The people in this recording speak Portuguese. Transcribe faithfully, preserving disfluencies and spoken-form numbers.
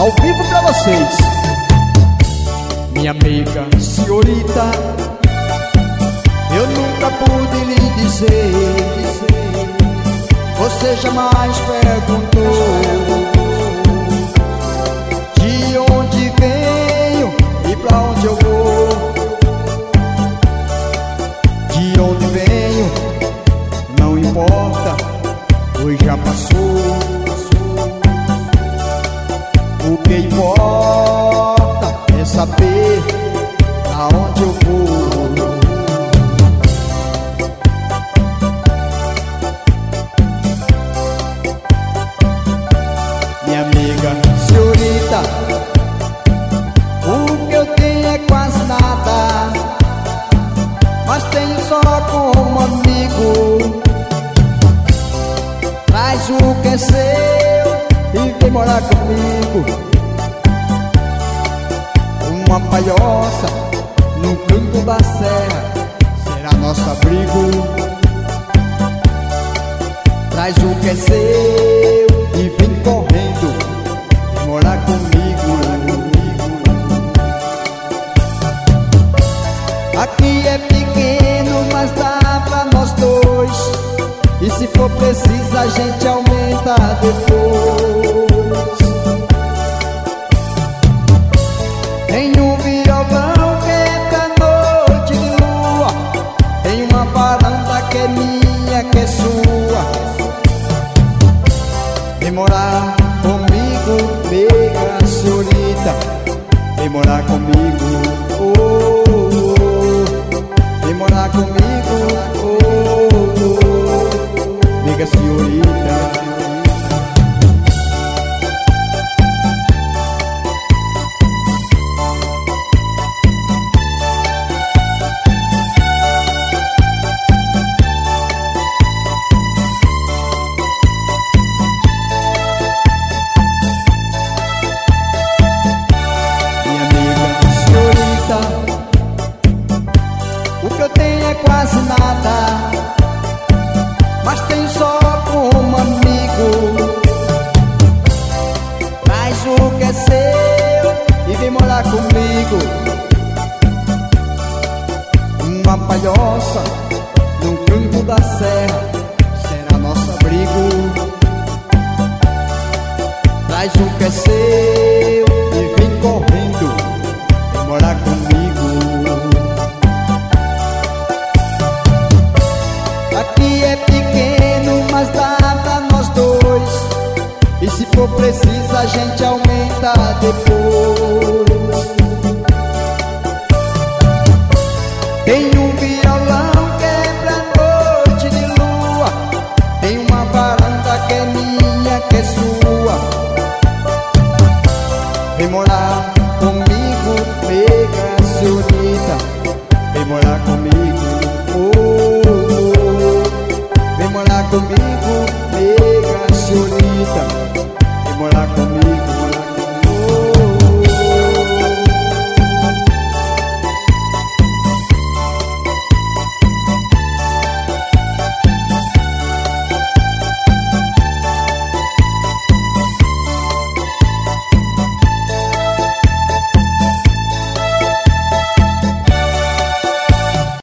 ao vivo pra vocês. Minha amiga senhorita, eu nunca pude lhe dizer, você jamais perguntou de onde venho e pra onde eu vou. De onde venho não importa, pois já passou. O que importa é saber aonde eu vou. Minha amiga senhorita, o que eu tenho é quase nada, mas tenho só como amigo. Traz o que é seu e vem morar comigo. Uma palhoça no canto da serra será nosso abrigo. Traz o que é seu e vem correndo morar comigo. Aqui é pequeno, mas dá pra nós dois, e se for preciso a gente aumenta depois. Tem um violão que é pra noite de lua, tem uma varanda que é minha, que é sua. Vem morar comigo, nega senhorita, vem morar comigo, oh, oh, oh. Vem morar comigo, oh, oh, oh. Nega senhorita. O que eu tenho é quase nada, mas tenho só como amigo. Traz o que é seu e vem morar comigo. Uma palhoça no canto da serra será nosso abrigo. Traz o que é seu e vem correndo vem morar comigo. Aqui é pequeno, mas dá pra nós dois, e se for preciso a gente aumenta depois. Tem um violão que é pra noite de lua, tem uma varanda que é minha, que é sua. Vem morar